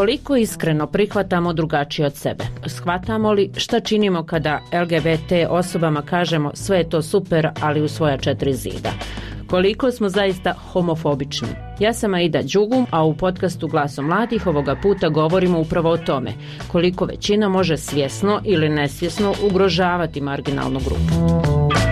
Koliko iskreno prihvatamo drugačije od sebe? Shvatamo li šta činimo kada LGBT osobama kažemo sve je to super, ali u svoja 4 zida? Koliko smo zaista homofobični? Ja sam Aida Đugum, a u podcastu Glasom mladih ovoga puta govorimo upravo o tome koliko većina može svjesno ili nesvjesno ugrožavati marginalnu grupu.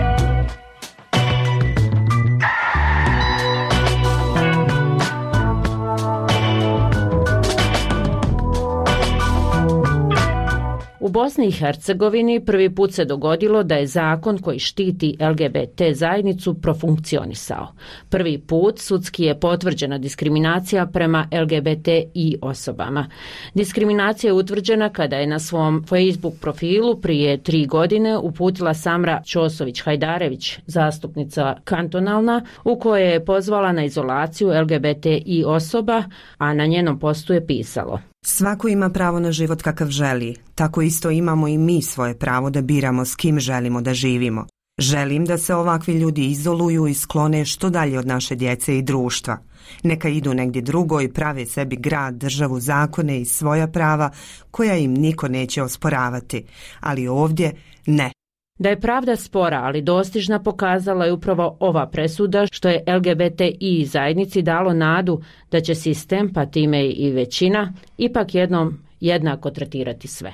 U Bosni i Hercegovini prvi put se dogodilo da je zakon koji štiti LGBT zajednicu profunkcionisao. Prvi put sudski je potvrđena diskriminacija prema LGBTI osobama. Diskriminacija je utvrđena kada je na svom Facebook profilu prije 3 godine uputila Samra Ćosović-Hajdarević, zastupnica kantonalna, u kojoj je pozvala na izolaciju LGBTI osoba, a na njenom postu je pisalo: Svako ima pravo na život kakav želi, tako isto imamo i mi svoje pravo da biramo s kim želimo da živimo. Želim da se ovakvi ljudi izoluju i sklone što dalje od naše djece i društva. Neka idu negdje drugo i prave sebi grad, državu, zakone i svoja prava koja im niko neće osporavati, ali ovdje ne. Da je pravda spora, ali dostižna, pokazala je upravo ova presuda, što je LGBTI zajednici dalo nadu da će sistem, pa time i većina, ipak jednom jednako tretirati sve.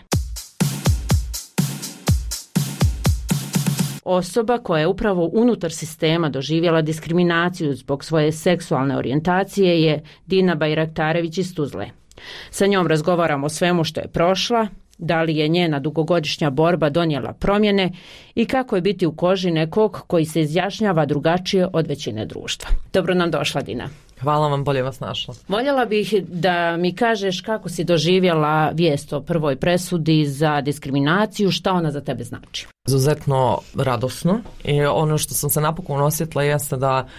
Osoba koja je upravo unutar sistema doživjela diskriminaciju zbog svoje seksualne orijentacije je Dina Bajraktarević iz Tuzle. Sa njom razgovaramo o svemu što je prošla, da li je njena dugogodišnja borba donijela promjene i kako je biti u koži nekog koji se izjašnjava drugačije od većine društva. Dobro nam došla, Dina. Hvala vam, bolje vas našla. Voljela bih da mi kažeš kako si doživjela vijest o prvoj presudi za diskriminaciju, šta ona za tebe znači. Izuzetno radosno i ono što sam se napokon osjetila jeste da,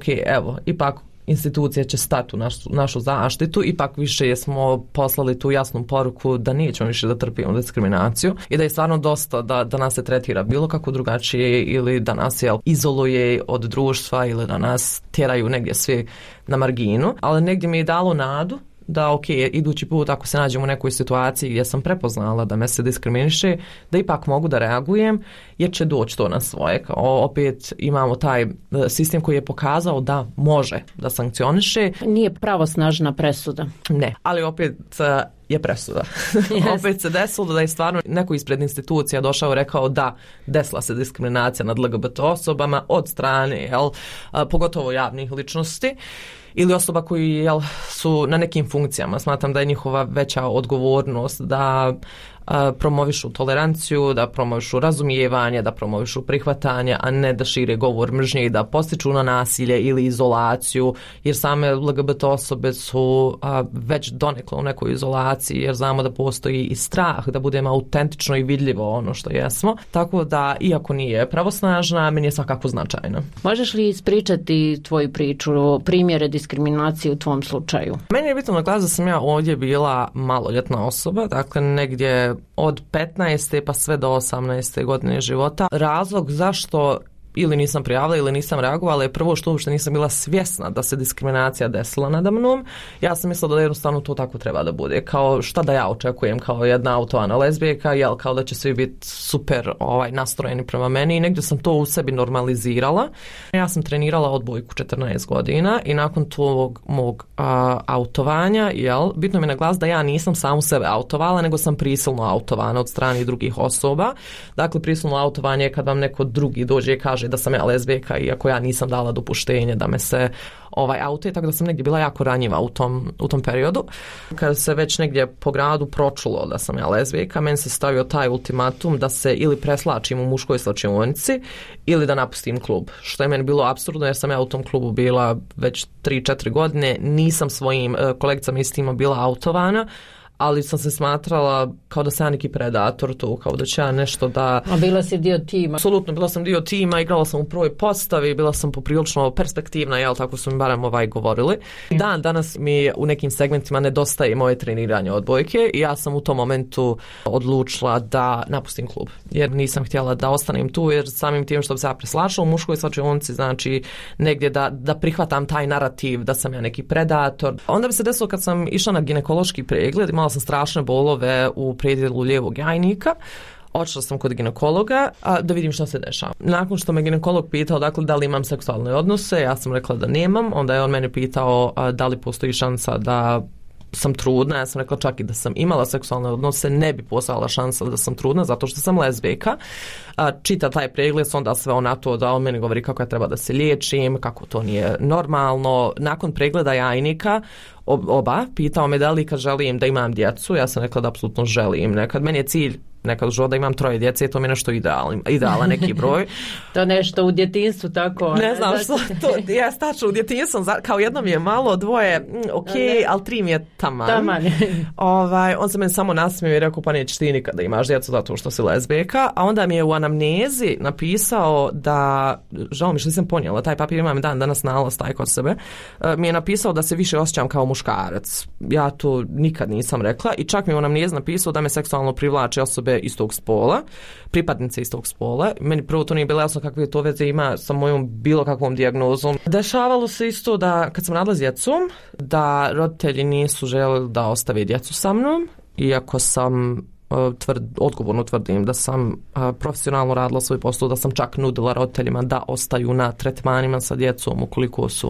ipak institucije će stati u našu zaštitu, ipak više smo poslali tu jasnu poruku da nećemo više da trpimo diskriminaciju i da je stvarno dosta da nas se tretira bilo kako drugačije ili da nas izoluje od društva ili da nas tjeraju negdje svi na marginu, ali negdje mi je dalo nadu da idući put ako se nađem u nekoj situaciji gdje sam prepoznala da me se diskriminiše, da ipak mogu da reagujem jer će doći to na svoje. Opet imamo taj sistem koji je pokazao da može da sankcioniše. Nije pravosnažna presuda. Ne, ali opet je presuda. Yes. Opet se desilo da je stvarno neko ispred institucija došao i rekao da desila se diskriminacija nad LGBT osobama od strane, pogotovo javnih ličnosti ili osoba koji su na nekim funkcijama. Smatram da je njihova veća odgovornost da promovišu toleranciju, da promovišu razumijevanje, da promovišu prihvatanje, a ne da šire govor mržnje i da postiču na nasilje ili izolaciju, jer same LGBT osobe su već donekle u nekoj izolaciji, jer znamo da postoji i strah da budemo autentično i vidljivo ono što jesmo. Tako da, iako nije pravosnažna, meni je svakako značajna. Možeš li ispričati tvoju priču, primjere diskriminacije u tvom slučaju? Meni je bitno naglasiti da sam ja ovdje bila maloljetna osoba, dakle negdje od 15. pa sve do 18. godine života. Razlog zašto ili nisam prijavila ili nisam reagovala je prvo što uopšte nisam bila svjesna da se diskriminacija desila nada mnom. Ja sam mislila da jednostavno to tako treba da bude. Kao šta da ja očekujem kao jedna autovana lezbijka, kao da će svi biti super nastrojeni prema meni i negdje sam to u sebi normalizirala. Ja sam trenirala odbojku 14 godina i nakon tog mog autovanja, bitno mi je naglasiti da ja nisam samu sebe autovala, nego sam prisilno autovana od strane drugih osoba. Dakle, prisilno autovanje je kad vam neko drugi dođe i kaže da sam ja lezbijka, iako ja nisam dala dopuštenje da me se autuje, tako da sam negdje bila jako ranjiva u tom periodu. Kada se već negdje po gradu pročulo da sam ja lezbijka, meni se stavio taj ultimatum da se ili preslačim u muškoj slačionici ili da napustim klub. Što je meni bilo apsurdno jer sam ja u tom klubu bila već 3-4 godine, nisam svojim kolegicama iz tima bila autovana, ali sam se smatrala kao da sam neki predator tu, kao da ću ja nešto da... A bila si dio tima? Apsolutno, bila sam dio tima, igrala sam u prvoj postavi, bila sam poprilično perspektivna, jel, tako su mi barem govorili. Danas mi u nekim segmentima nedostaje moje treniranje odbojke i ja sam u tom momentu odlučila da napustim klub, jer nisam htjela da ostanem tu, jer samim tim što bi se ja preslašla u muškoj svačionici, znači negdje da prihvatam taj narativ da sam ja neki predator. Onda bi se desilo kad sam išla na ginekološki pregled, imala sam strašne bolove u predjelu lijevog jajnika. Otišla sam kod ginekologa da vidim što se dešava. Nakon što me ginekolog pitao dakle, da li imam seksualne odnose, ja sam rekla da nemam. Onda je on mene pitao da li postoji šansa da sam trudna. Ja sam rekla čak i da sam imala seksualne odnose ne bi postojala šansa da sam trudna zato što sam lezbijka. Čita taj pregled, onda sve na to da on meni govori kako ja treba da se liječim, kako to nije normalno. Nakon pregleda jajnika oba pitao me da li kad želim da imam djecu, ja sam rekla da apsolutno želim. Nekad meni je cilj nekad u životu da imam 3 djece, to mi je nešto idealan neki broj. To nešto u djetinstvu tako? Ne znam što to, ja staču u djetinstvu, kao jedno mi je malo, 2 ok, ali 3 mi je taman. On se meni samo nasmio i rekao pa nećeš ti nikada imaš djecu zato što si lezbijka, a onda mi je u anamnezi napisao da, žao mi što nisam ponijela, taj papir imam danas nalaz taj kod sebe, mi je napisao da se više osjećam kao muškarac. Ja to nikad nisam rekla i čak mi je u anamnezi napisao da me seksualno privlače osobe istog spola, pripadnice istog spola. Meni prvo to nije bilo jasno kakve to veze ima sa mojom bilo kakvom dijagnozom. Dešavalo se isto da kad sam radila s djecom, da roditelji nisu željeli da ostave djecu sa mnom, iako sam odgovorno tvrdim da sam profesionalno radila svoj posao, da sam čak nudila roditeljima da ostaju na tretmanima sa djecom ukoliko su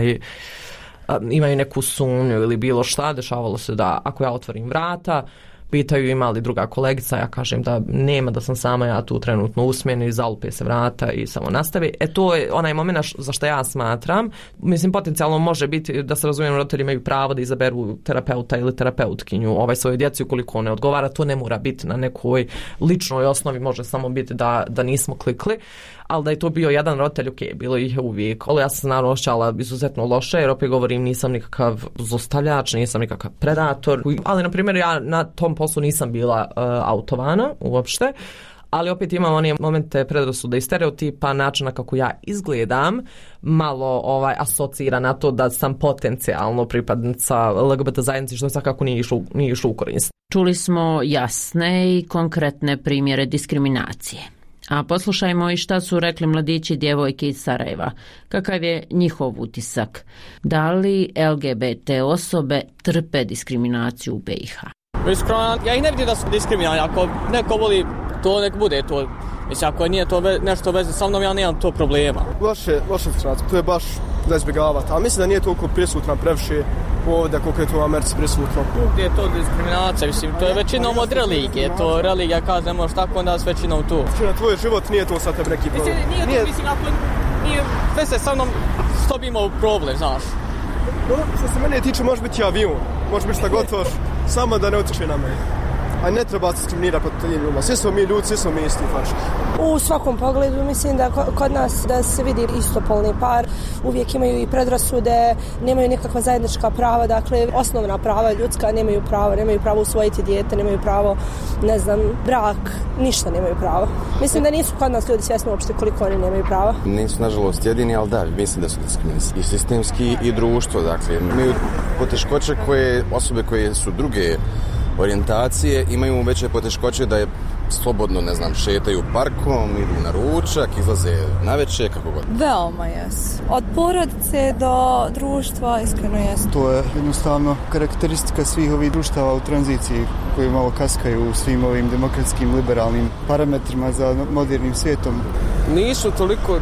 imaju neku sumnju ili bilo šta. Dešavalo se da ako ja otvorim vrata, pitaju ima li druga kolegica, ja kažem da nema, da sam sama ja tu trenutno u smjeni, zalupe se vrata i samo nastavi. To je onaj moment za što ja smatram. Mislim, potencijalno može biti da se razumijem, roditelji imaju pravo da izaberu terapeuta ili terapeutkinju svoje djeci ukoliko ne odgovara. To ne mora biti na nekoj ličnoj osnovi, može samo biti da nismo klikli. Ali da je to bio jedan roditelj, ok, bilo ih je uvijek. Ali ja sam se naravno osjećala izuzetno loše, jer opet govorim nisam nikakav zlostavljač, nisam nikakav predator. Ali, na primjer, ja na tom poslu nisam bila autovana uopšte. Ali opet imam one momente predrasude i stereotipa, načina kako ja izgledam, malo asocira na to da sam potencijalno pripadnica LGBT zajednici, što svakako nije išlo u korist. Čuli smo jasne i konkretne primjere diskriminacije. A poslušajmo i šta su rekli mladići i djevojke iz Sarajeva. Kakav je njihov utisak? Da li LGBT osobe trpe diskriminaciju u BiH? Iskreno, ja ih ne vidim da su diskriminalni. Ako neko voli to, nek bude to. Mislim, ako nije to nešto veze sa mnom, ja nemam to problema. Loše diskriminacija, to je baš da izbjegavati. Ali mislim da nije toliko prisutna previše ovdje koliko je to u Americi prisutno. Gdje je to diskriminacija? Mislim, to je većinom od religije. To religija kaže ne možeš tako, onda s većinom tu. Na tvoj život nije to sad tebe neki problem. Nije to, mislim, ako nije veze sa mnom, što bi imao problem, znaš. No, što se mene tiče, može biti avion, može biti šta gotovo, samo da ne utječe na mene. A ne treba se diskriminirati pod tim ljudima. Svi smo mi ljudi, svi smo mi isti faši. U svakom pogledu mislim da kod nas da se vidi istopolni par, uvijek imaju i predrasude, nemaju nikakva zajednička prava, dakle osnovna prava ljudska nemaju pravo usvojiti dijete, nemaju pravo, ne znam, brak, ništa nemaju pravo. Mislim da nisu kod nas ljudi svjesni uopšte koliko oni nemaju prava. Nisu nažalost jedini, ali da, mislim da su diskriminisani. I sistemski i društvo, dakle, imaju poteškoće osobe koje su druge orijentacije imaju veće poteškoće da je slobodno, ne znam, šetaju parkom, idu na ručak, izlaze navečer, kako god. Veoma jes. Od porodice do društva, iskreno jes. To je jednostavno karakteristika svih ovih društava u tranziciji koji malo kaskaju u svim ovim demokratskim, liberalnim parametrima za modernim svijetom. Nisu toliko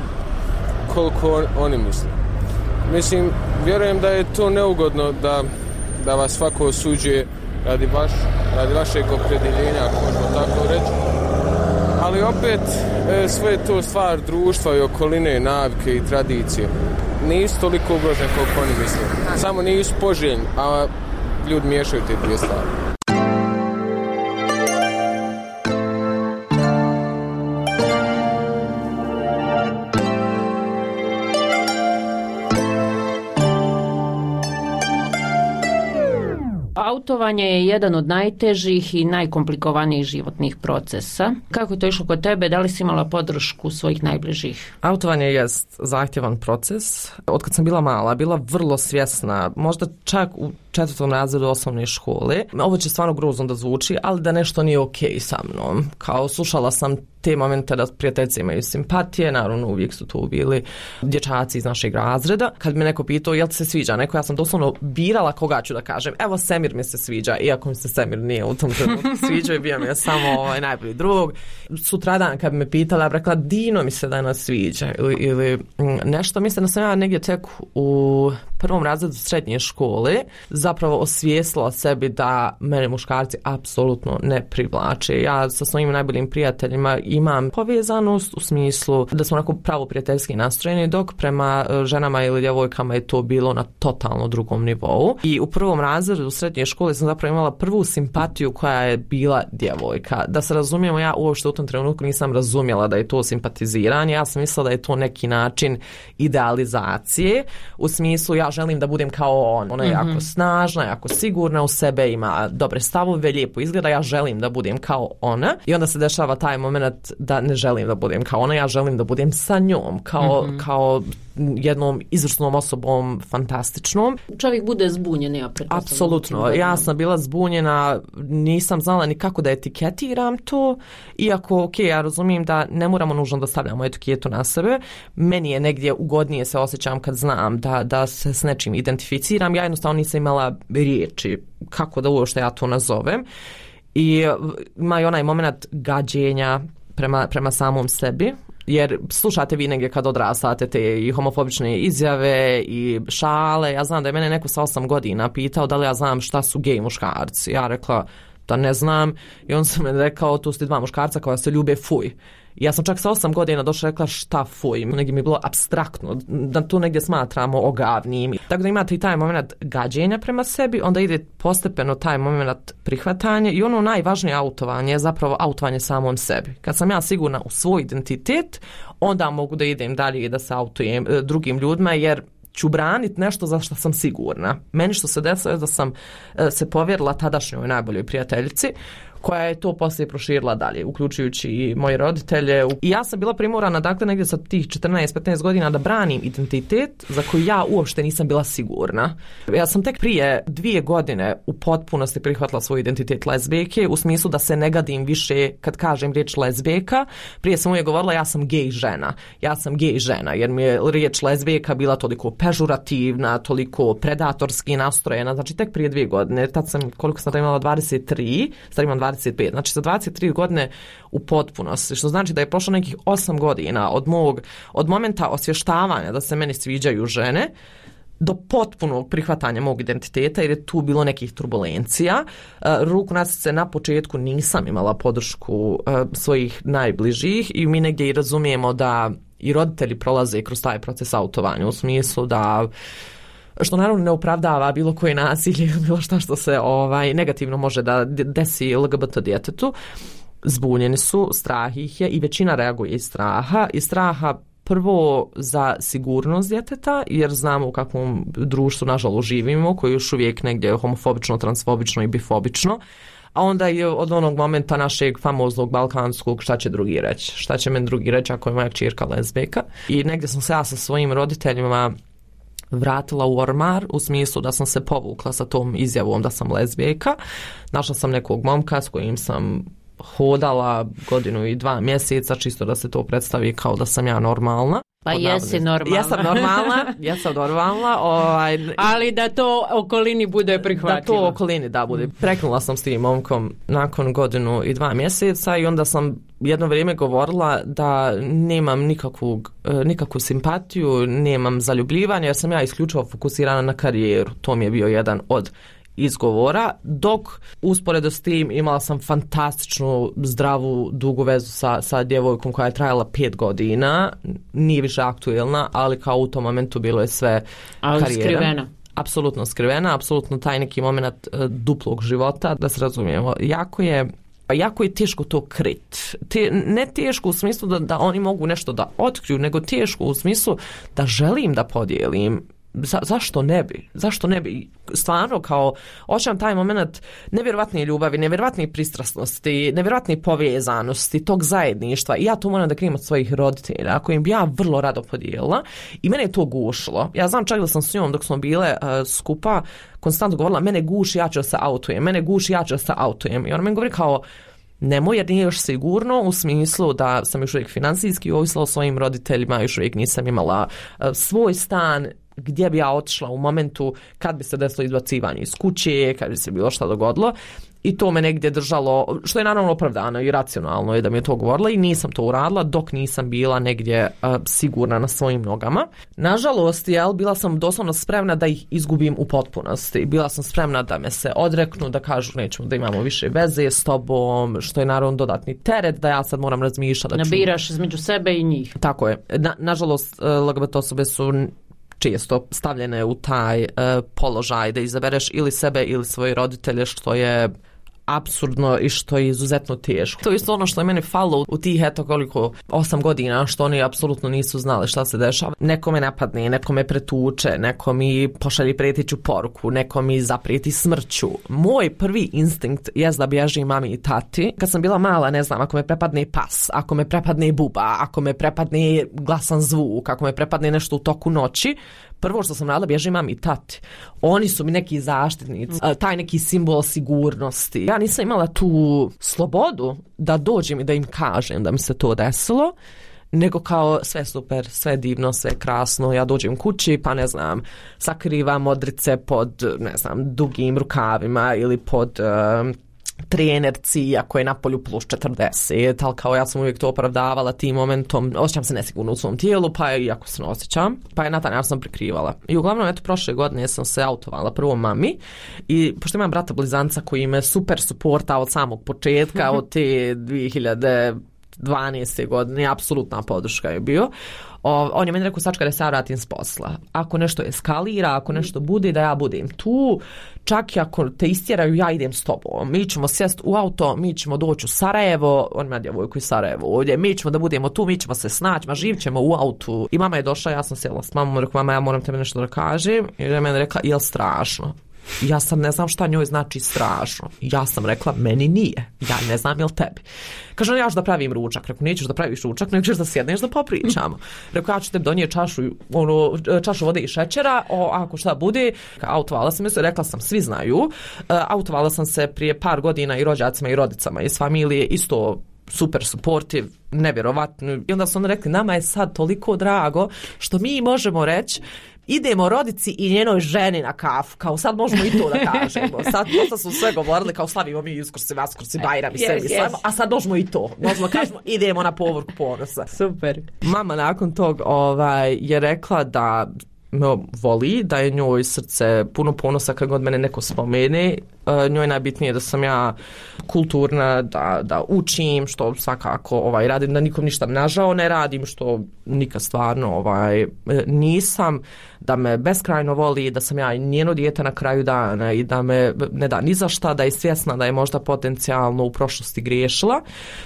koliko oni misle. Mislim, vjerujem da je to neugodno da vas svako osuđuje radi vašeg opredjeljenja, ako možemo tako reći. Ali opet sve je to stvar društva i okoline, navike i tradicije. Nisu toliko ugroženi koliko oni misle. Samo nisu poželjni, a ljudi miješaju te dvije stvari. Autovanje je jedan od najtežih i najkomplikovanijih životnih procesa. Kako je to išlo kod tebe? Da li si imala podršku svojih najbližih? Autovanje jest zahtjevan proces. Otkad sam bila mala, bila vrlo svjesna, možda čak u 4. razredu osnovne škole. Ovo će stvarno grozno da zvuči, ali da nešto nije okej sa mnom. Kao slušala sam te momente da prijateljci imaju simpatije, naravno uvijek su tu bili dječaci iz našeg razreda. Kad me neko pitao jel ti se sviđa neko, ja sam doslovno birala koga ću da kažem. Evo Semir mi se sviđa, iako mi se Semir nije u tom trenutku sviđao i bio mi je samo najbolji drug. Sutradan kad bi me pitala, ja rekla Dino mi se danas sviđa ili nešto. Mislim da sam ja negdje tek u 1. razredu srednje škole zapravo osvijestila sebi da mene muškarci apsolutno ne privlače. Ja sa svojim najboljim prijateljima imam povezanost u smislu da smo onako pravo prijateljski nastrojeni, dok prema ženama ili djevojkama je to bilo na totalno drugom nivou. I u 1. razredu u srednje škole sam zapravo imala prvu simpatiju koja je bila djevojka. Da se razumijemo, ja uopšte u tom trenutku nisam razumjela da je to simpatiziranje, ja sam mislila da je to neki način idealizacije, u smislu ja želim da budem kao on. Ona je jako snažna, jako sigurna u sebe, ima dobre stavove, lijepo izgleda, ja želim da budem kao ona. I onda se dešava taj moment da ne želim da budem kao ona, ja želim da budem sa njom, kao jednom izvrsnom osobom, fantastičnom. Čovjek bude zbunjen, ja pretpostavljam. Apsolutno. Ja sam bila zbunjena, nisam znala ni kako da etiketiram to, iako, ja razumijem da ne moramo nužno da stavljamo etiketu na sebe. Meni je negdje ugodnije se osjećam kad znam da se s nečim identificiram. Ja jednostavno nisam imala riječi kako da uopšte ja to nazovem. I ima i onaj moment gađenja prema samom sebi, jer slušate vi negdje kad odrastate te i homofobične izjave i šale. Ja znam da je mene neko sa 8 godina pitao da li ja znam šta su gej muškarci. Ja rekla da ne znam i on se me rekao tu su 2 muškarca koja se ljube, fuj. Ja sam čak sa 8 godina došla rekla šta fuj, negdje mi je bilo apstraktno, da tu negdje smatramo ogavnim. Tako da imate i taj moment gađenja prema sebi, onda ide postepeno taj moment prihvatanja i ono najvažnije autovanje je zapravo autovanje samom sebi. Kad sam ja sigurna u svoj identitet, onda mogu da idem dalje i da se autujem drugim ljudima, jer ću braniti nešto za što sam sigurna. Meni što se desilo je da sam se povjerila tadašnjoj najboljoj prijateljici, koja je to poslije proširila dalje, uključujući i moje roditelje. I ja sam bila primorana, dakle, negdje sa tih 14-15 godina da branim identitet za koji ja uopšte nisam bila sigurna. Ja sam tek prije 2 godine u potpunosti prihvatila svoj identitet lezbijke, u smislu da se ne gadim više kad kažem riječ lezbijka. Prije sam uvijek govorila ja sam gej žena. Ja sam gej žena, jer mi je riječ lezbijka bila toliko pežurativna, toliko predatorski nastrojena. Znači, tek prije 2 godine. Tad sam, koliko sam imala, 23, sad imam 25. Znači sa 23 godine u potpunosti, što znači da je prošlo nekih 8 godina od momenta osvještavanja da se meni sviđaju žene do potpunog prihvatanja mog identiteta, jer je tu bilo nekih turbulencija. Ruku na srce, na početku nisam imala podršku svojih najbližih i mi negdje i razumijemo da i roditelji prolaze kroz taj proces autovanja, u smislu da, što naravno ne opravdava bilo koje nasilje, bilo što se negativno može da desi LGBT djetetu. Zbunjeni su, strah ih je i većina reaguje iz straha prvo za sigurnost djeteta, jer znamo u kakvom društvu nažalost živimo, koji još uvijek negdje je homofobično, transfobično i bifobično. A onda je od onog momenta našeg famoznog balkanskog šta će drugi reći. Šta će meni drugi reći ako je moja kćerka lezbijka. I negdje sam se ja sa svojim roditeljima vratila u ormar, u smislu da sam se povukla sa tom izjavom da sam lezbijka. Našla sam nekog momka s kojim sam hodala 1 godinu i 2 mjeseca, čisto da se to predstavi kao da sam ja normalna. Pa jesi normalna. Jesam normalna. Ali da to okolini bude prihvatljivo. Da to okolini bude. Preknula sam s tim momkom nakon 1 godinu i 2 mjeseca i onda sam jedno vrijeme govorila da nemam nikakvu simpatiju, nemam zaljubljivanje, jer sam ja isključivo fokusirana na karijeru. To mi je bio jedan od izgovora, dok usporedo s tim imala sam fantastičnu, zdravu, dugu vezu sa djevojkom koja je trajala 5 godina, nije više aktuelna, ali kao u tom momentu bilo je sve karijera. Ali skrivena. Apsolutno skrivena, apsolutno taj neki moment duplog života, da se razumijemo. Jako je teško to krit. Ne teško u smislu da oni mogu nešto da otkriju, nego teško u smislu da želim da podijelim zašto ne bi? Zašto ne bi? Stvarno, kao, osjećam taj moment nevjerovatne ljubavi, nevjerovatne pristrasnosti, nevjerovatne povezanosti, tog zajedništva. I ja to moram da krijem od svojih roditelja, kojim bi ja vrlo rado podijelila. I mene je to gušilo. Ja znam čak da sam s njom, dok smo bile skupa, konstantno govorila, mene guši, ja ću da se autujem, mene guši, ja ću da se autujem. I ona meni govori kao, nemoj, jer nije još sigurno, u smislu da sam još uvijek financijski ovisila o svojim roditeljima, još uvijek nisam imala svoj stan, gdje bi ja otišla u momentu kad bi se desilo izbacivanje iz kuće, kad bi se bilo šta dogodilo. I to me negdje držalo, što je naravno opravdano i racionalno je da mi je to govorila, i nisam to uradila dok nisam bila negdje sigurna na svojim nogama. Nažalost, bila sam doslovno spremna da ih izgubim u potpunosti. Bila sam spremna da me se odreknu, da kažu nećemo da imamo više veze s tobom, što je naravno dodatni teret, da ja sad moram razmišljati. Nabiraš između sebe i njih. Tako je. Nažalost, LGBT osobe su često stavljene u taj položaj da izabereš ili sebe ili svoje roditelje, što je apsurdno i što je izuzetno teško. To je isto ono što je meni falilo u tih 8 godina, što oni apsolutno nisu znali šta se dešava. Neko me napadne, neko me pretuče, neko mi pošalje prijeteću poruku, neko mi zaprijeti smrću. Moj prvi instinkt je da bježim mami i tati. Kad sam bila mala, ne znam, ako me prepadne pas, ako me prepadne buba, ako me prepadne glasan zvuk, ako me prepadne nešto u toku noći, prvo što sam radila, bježim mami i tati. Oni su mi neki zaštitnici, taj neki simbol sigurnosti. Ja nisam imala tu slobodu da dođem i da im kažem da mi se to desilo, nego kao sve super, sve divno, sve krasno. Ja dođem kući, pa ne znam, sakrivam modrice pod, ne znam, dugim rukavima ili pod trenerci, ako je na polju plus 40, ali kao ja sam uvijek to opravdavala tim momentom, osjećam se nesigurno u svom tijelu, pa iako se ne osjećam, pa je na taj način sam prikrivala. I uglavnom, eto, prošle godine sam se autovala prvo mami, i pošto imam brata blizanca koji me super suporta od samog početka, od te 2012. godine, apsolutna podrška je bio. On je meni rekao, sačka da se ja vratim s posla. Ako nešto eskalira, ako nešto bude, da ja budem tu. Čak i ako te istjeraju, ja idem s tobom. Mi ćemo sjest u auto, mi ćemo doći u Sarajevo, on ima djevojku iz Sarajevo ovdje, mi ćemo da budemo tu, mi ćemo se snaći, živit ćemo u autu. I mama je došla, ja sam sjela s mamom, rekao, mama, ja moram tebe nešto da kažem. I je meni rekla, jel strašno? Ja sad ne znam šta njoj znači strašno. Ja sam rekla, meni nije. Ja ne znam jel tebi. Kaže, ja ću da pravim ručak. Rekao, nećeš da praviš ručak, nego ćeš da sjedneš da popričamo. Rekao, ja ću tebi donijeti čašu vode i šećera, ako šta bude. Autovala sam se, rekla sam, svi znaju. Autovala sam se prije par godina i rođacima i rodicama iz familije, isto super supportiv, nevjerovatno. I onda su oni rekli, nama je sad toliko drago što mi možemo reći, idemo rodici i njenoj ženi na kafu, kao sad možemo i to da kažemo. Sad su sve govorili, kao slavimo mi Uskrsi, Vaskrsi, Bajram i sebi, a sad možemo i to. Možemo kažemo, idemo na povorku ponosa. Super. Mama nakon tog je rekla da voli, da je njoj srce puno ponosa kad god mene neko spomene. Njoj je najbitnije da sam ja kulturna, da učim, što svakako radim, da nikom ništa nažao ne radim, što nikad stvarno nisam, da me beskrajno voli, da sam ja njeno dijete na kraju dana i da me ne da ni za šta, da je svjesna da je možda potencijalno u prošlosti griješila,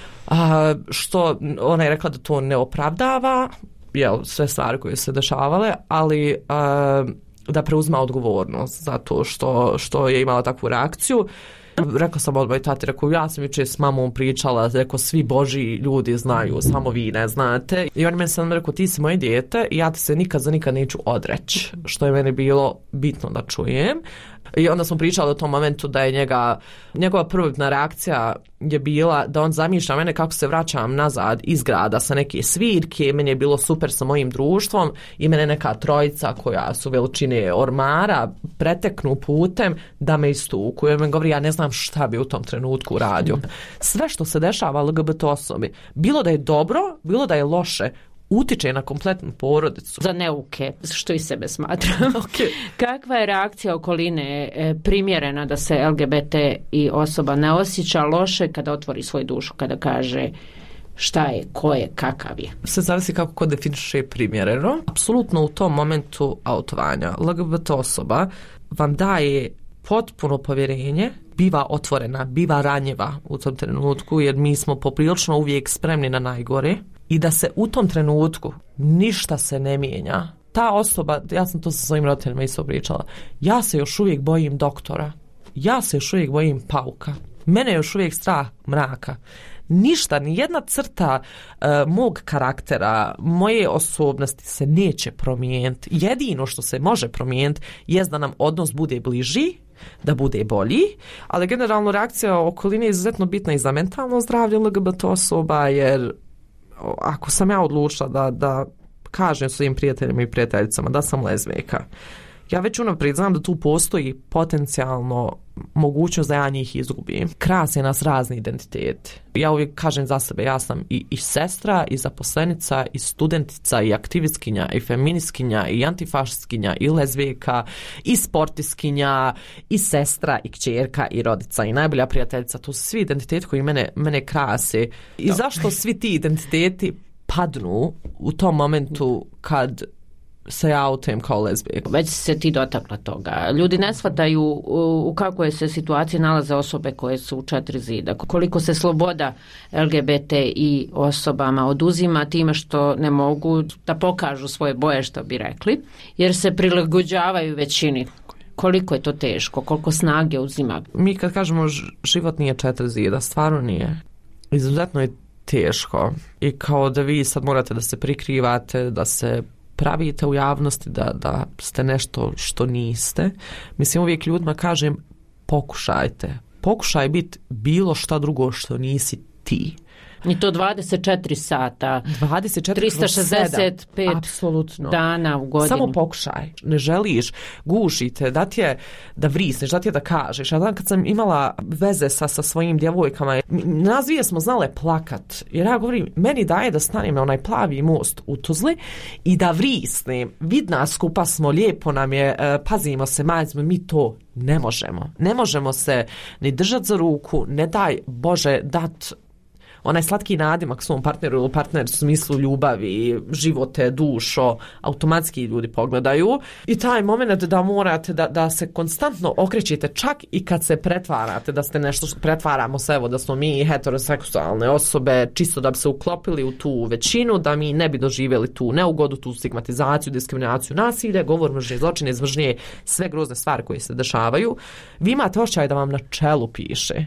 što ona je rekla da to ne opravdava sve stvari koje se dešavale, ali da preuzma odgovornost zato što je imala takvu reakciju. Rekla sam odmah i tati, rekao, ja sam jučer s mamom pričala, rekao, svi božji ljudi znaju, samo vi ne znate. I on meni sam rekao, ti si moje dijete i ja ti se nikad za nikad neću odreći, što je meni bilo bitno da čujem. I onda smo pričali o tom momentu da je njegova prvotna reakcija je bila da on zamišlja mene kako se vraćam nazad iz grada sa neke svirke, meni je bilo super sa mojim društvom i mene neka trojica koja su veličine ormara preteknu putem da me istuku. I on me govori, ja ne znam šta bi u tom trenutku radio. Sve što se dešava LGBT osobi, bilo da je dobro, bilo da je loše, utiče na kompletnu porodicu. Za neuke, što i sebe smatram. Okay. Kakva je reakcija okoline primjerena da se LGBT i osoba ne osjeća loše kada otvori svoju dušu, kada kaže šta je, ko je, kakav je? Sve zavisi kako ko definiše primjereno. Apsolutno u tom momentu autovanja LGBT osoba vam daje potpuno povjerenje, biva otvorena, biva ranjiva u tom trenutku, jer mi smo poprilično uvijek spremni na najgore i da se u tom trenutku ništa se ne mijenja ta osoba, ja sam to sa svojim roditeljima isto pričala, ja se još uvijek bojim doktora, ja se još uvijek bojim pauka, mene je još uvijek strah mraka. Ništa, ni jedna crta mog karaktera, moje osobnosti se neće promijeniti. Jedino što se može promijeniti jest da nam odnos bude bliži, da bude bolji, ali generalno reakcija okoline je izuzetno bitna i za mentalno zdravlje LGBT osoba, jer ako sam ja odlučila da kažem svojim prijateljima i prijateljicama da sam lezbijka, ja već unaprijed znam da tu postoji potencijalno mogućnost da ja njih izgubim. Krase nas razni identiteti. Ja uvijek kažem za sebe, ja sam i sestra, i zaposlenica, i studentica, i aktivistkinja, i feministkinja, i antifašistkinja, i lezbijka, i sportiskinja, i sestra, i kćerka, i rodica, i najbolja prijateljica. To su svi identiteti koji mene krase. I zašto svi ti identiteti padnu u tom momentu kad se ja autujem kao lezbijka? Već se ti dotakla toga. Ljudi ne shvataju u kakvoj se situaciji nalaze osobe koje su u 4 zida. Koliko se sloboda LGBT i osobama oduzima time što ne mogu da pokažu svoje boje, što bi rekli, jer se prilagođavaju većini. Koliko je to teško, koliko snage uzima. Mi kad kažemo život nije 4 zida, stvarno nije. Izuzetno je teško. I kao da vi sad morate da se prikrivate, da se pravite u javnosti, da ste nešto što niste. Mislim, uvijek ljudima kažem, pokušaj biti bilo šta drugo što nisi ti. I to 24 sata, 365 apsolutno dana u godini. Samo pokušaj. Ne želiš, gušite, da vrisneš, da kažeš. Ja dan kad sam imala veze sa svojim djevojkama, nas dvije smo znale plakat. Jer ja govorim, meni daje da stanem na onaj plavi most u Tuzli i da vrisnem. Vidna skupa smo, lijepo nam je, pazimo se, majzimo, mi to ne možemo. Ne možemo se ni držati za ruku, ne daj Bože dat onaj slatki nadimak svom partneru ili partner u smislu ljubavi, živote, dušo, automatski ljudi pogledaju. I taj moment da morate da se konstantno okrećete, čak i kad se pretvarate da ste nešto, pretvaramo se, evo, da smo mi heteroseksualne osobe, čisto da bi se uklopili u tu većinu, da mi ne bi doživjeli tu neugodu, tu stigmatizaciju, diskriminaciju, nasilje, govor mržnje, zločine, izmržnje, sve grozne stvari koje se dešavaju. Vi imate osjećaj da vam na čelu piše.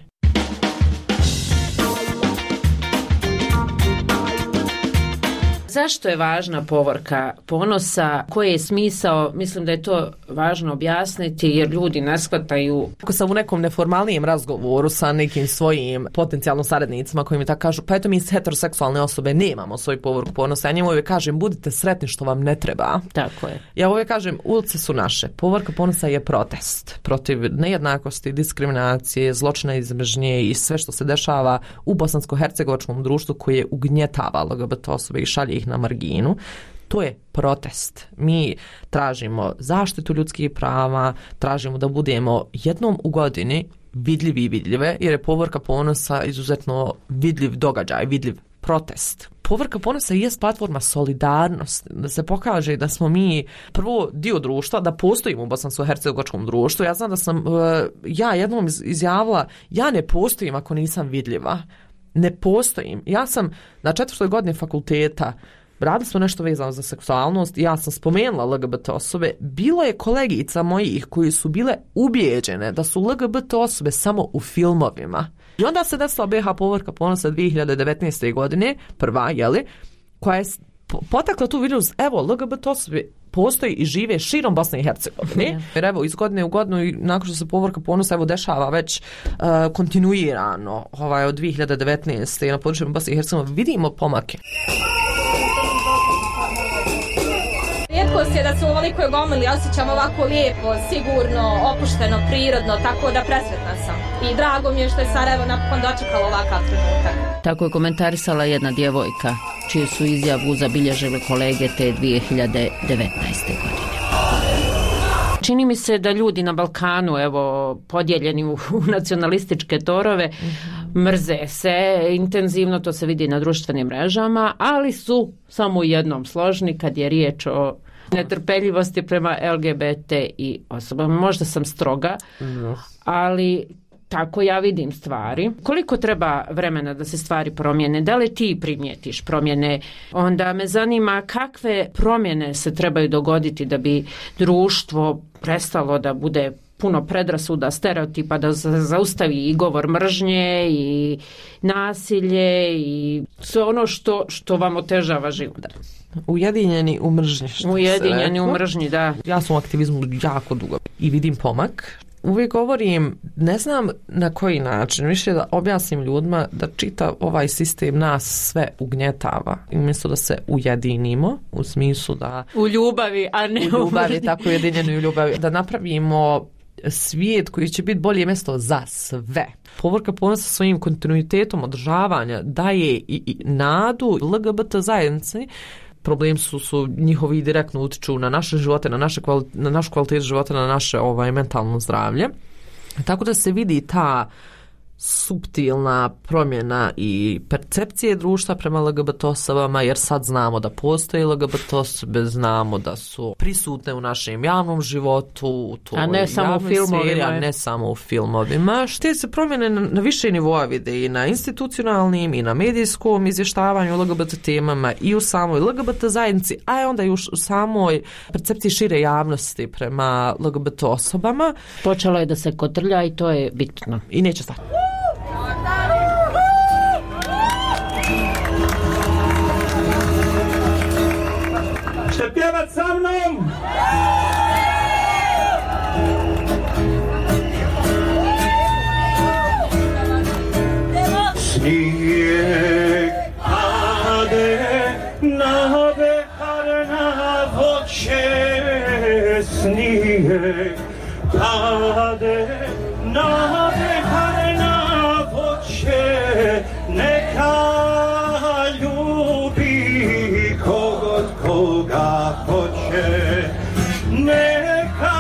Zašto je važna povorka ponosa? Koji je smisao? Mislim da je to važno objasniti jer ljudi ne shvataju. Ako sam u nekom neformalnijem razgovoru sa nekim svojim potencijalno saradnicima koji mi tako kažu, pa eto mi heteroseksualne osobe nemamo svoju povorku ponosa, ja njemu uvijek kažem, budite sretni što vam ne treba. Tako je. Ja uvijek kažem, ulice su naše. Povorka ponosa je protest protiv nejednakosti, diskriminacije, zločina iz mržnje i sve što se dešava u bosansko-hercegovačkom društvu koje ugnjetava LGBT osobe i šalje ih na marginu. To je protest. Mi tražimo zaštitu ljudskih prava, tražimo da budemo jednom u godini vidljivi i vidljive, jer je povorka ponosa izuzetno vidljiv događaj, vidljiv protest. Povorka ponosa je platforma solidarnosti, da se pokaže da smo mi prvo dio društva, da postojimo u bosansko-hercegovačkom društvu. Ja znam da sam ja jednom izjavila, ja ne postojim ako nisam vidljiva. Ne postojim. Ja sam na 4. godini fakulteta, radili smo nešto vezano za seksualnost, ja sam spomenula LGBT osobe, bilo je kolegica mojih koji su bile ubijeđene da su LGBT osobe samo u filmovima. I onda se desila BiH povorka ponosa 2019. godine, prva, koja je potakla tu vidljivost, evo, LGBT osobe postoji i žive širom Bosne i Hercegovine. Jer evo, iz godine u godinu, nakon što se povorka ponosa evo dešava već kontinuirano, od 2019. na području Bosne i Hercegovine, vidimo pomake. Rijetkost je da se u ovolikoj gomili osjećam ovako lijepo, sigurno, opušteno, prirodno, tako da presretna sam. I drago mi je što je Sarajevo napokon dočekalo ovakav trenutak. Tako je komentarisala jedna djevojka, čiju su izjavu zabilježili kolege te 2019. godine. Čini mi se da ljudi na Balkanu, evo, podijeljeni u nacionalističke torove, mrze se intenzivno, to se vidi na društvenim mrežama, ali su samo u jednom složni kad je riječ o netrpeljivosti prema LGBT i osobama. Možda sam stroga, ali tako ja vidim stvari. Koliko treba vremena da se stvari promijene? Da li ti primijetiš promjene? Onda me zanima kakve promjene se trebaju dogoditi da bi društvo prestalo da bude puno predrasuda, stereotipa, da zaustavi i govor mržnje i nasilje i sve ono što vam otežava život. Ujedinjeni u mržnji. Ujedinjeni u mržnji, da. Ja sam u aktivizmu jako dugo i vidim pomak. Uvijek govorim, ne znam na koji način, više da objasnim ljudima da čitav ovaj sistem nas sve ugnjetava. I umjesto da se ujedinimo, u smislu da... U ljubavi, a ne u ljubavi, tako ujedinjeni u ljubavi. Da napravimo svijet koji će biti bolje mjesto za sve. Povorka ponosa svojim kontinuitetom održavanja daje i nadu LGBT zajednici. Problem su njihovi direktno utiču na naše živote, na našu kvalitetu života, na naše mentalno zdravlje. Tako da se vidi ta suptilna promjena i percepcije društva prema LGBT osobama, jer sad znamo da postoje LGBT osobe, znamo da su prisutne u našem javnom životu, a ne samo u filmovima. A ne samo u filmovima. Te se promjene na više nivoa vide i na institucionalnim i na medijskom izvještavanju LGBT temama i u samoj LGBT zajednici, a onda i u samoj percepciji šire javnosti prema LGBT osobama. Počelo je da se kotrlja i to je bitno. I neće stati. Ćete pjevat sa mnom? Snijeg pade na behar na voće, snijeg pade na behar na voće, neka ljubi kogod koga hoće, neka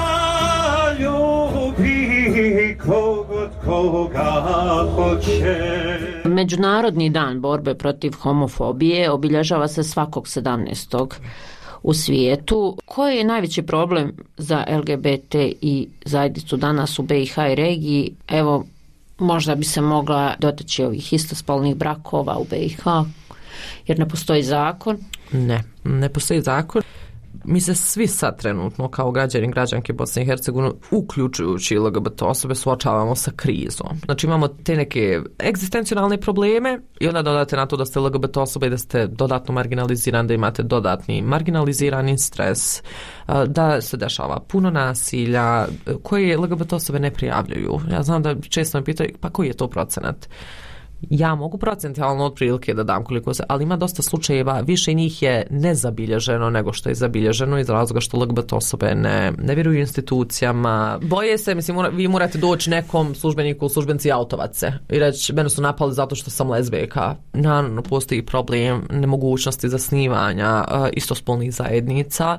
ljubi kogod koga hoće. Međunarodni dan borbe protiv homofobije obilježava se svakog 17. u svijetu. Koji je najveći problem za LGBT i zajednicu danas u BiH i regiji? Evo, možda bi se mogla dotaći ovih istospolnih brakova u BiH, jer ne postoji zakon. Ne postoji zakon. Mi se svi sad trenutno kao građani i građanke Bosne i Hercegovine, uključujući LGBT osobe, suočavamo sa krizom. Znači imamo te neke egzistencionalne probleme i onda dodate na to da ste LGBT osobe i da ste dodatno marginalizirani, da imate dodatni marginalizirani stres, da se dešava puno nasilja koje LGBT osobe ne prijavljuju. Ja znam da često me pitaju pa koji je to procenat? Ja mogu procentualno otprilike da dam koliko se, ali ima dosta slučajeva, više njih je nezabilježeno nego što je zabilježeno iz razloga što LGBT osobe ne vjeruju institucijama. Boje se, mislim, vi morate doći nekom službeniku, službenci autovac se i reći, mene su napali zato što sam lezbijka. Naravno, postoji problem nemogućnosti zasnivanja istospolnih zajednica,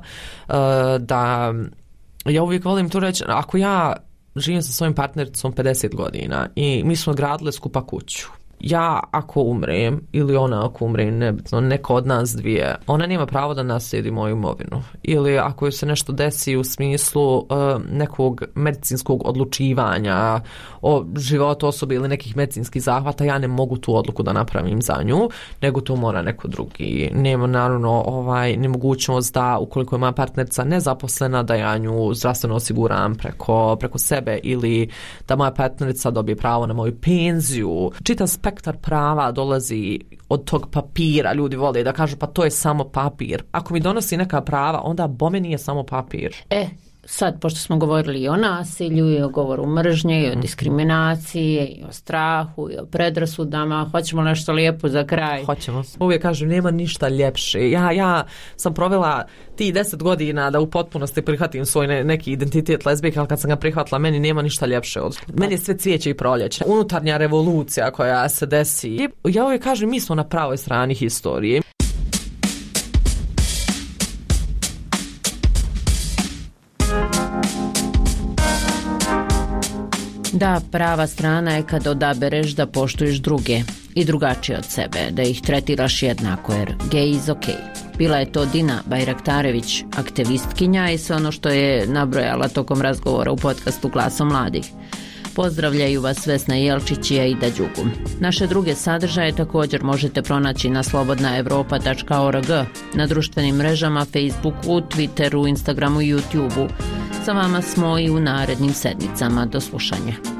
da ja uvijek volim to reći, ako ja živim sa svojim partnericom 50 godina i mi smo gradili skupa kuću. Ja ako umrem ili ona ako umre, nebitno, neko od nas dvije, ona nema pravo da naslijedi moju imovinu. Ili ako joj se nešto desi u smislu nekog medicinskog odlučivanja o životu osobe ili nekih medicinskih zahvata, ja ne mogu tu odluku da napravim za nju, nego to mora neko drugi. Nema naravno nemogućnost da ukoliko je moja partnerica nezaposlena, da ja nju zdravstveno osiguram preko sebe, ili da moja partnerica dobije pravo na moju penziju. Čitav spektar prava dolazi od tog papira. Ljudi vole da kažu pa to je samo papir. Ako mi donosi neka prava, onda bome nije samo papir. Sad, pošto smo govorili i o nasilju, i o govoru mržnje, i o diskriminaciji, i o strahu, i o predrasudama, hoćemo nešto lijepo za kraj? Hoćemo. Uvijek kažem, nema ništa ljepše. Ja sam provela ti 10 godina da u potpunosti prihvatim svoj neki identitet lezbijka, ali kad sam ga prihvatila, meni nema ništa ljepše od... Meni je sve cvijeće i proljeće. Unutarnja revolucija koja se desi. Ja uvijek kažem, mi smo na pravoj strani historije. Da, prava strana je kad odabereš da poštuješ druge i drugačije od sebe, da ih tretiraš jednako, jer gej is ok. Bila je to Dina Bajraktarević, aktivistkinja, i sve ono što je nabrojala tokom razgovora u podcastu Glasom mladih. Pozdravljaju vas Vesna Jelčić i Aida Đugum. Naše druge sadržaje također možete pronaći na slobodnaevropa.org, na društvenim mrežama Facebooku, Twitteru, Instagramu i YouTubeu. Sa vama smo i u narednim sedmicama. Do slušanja.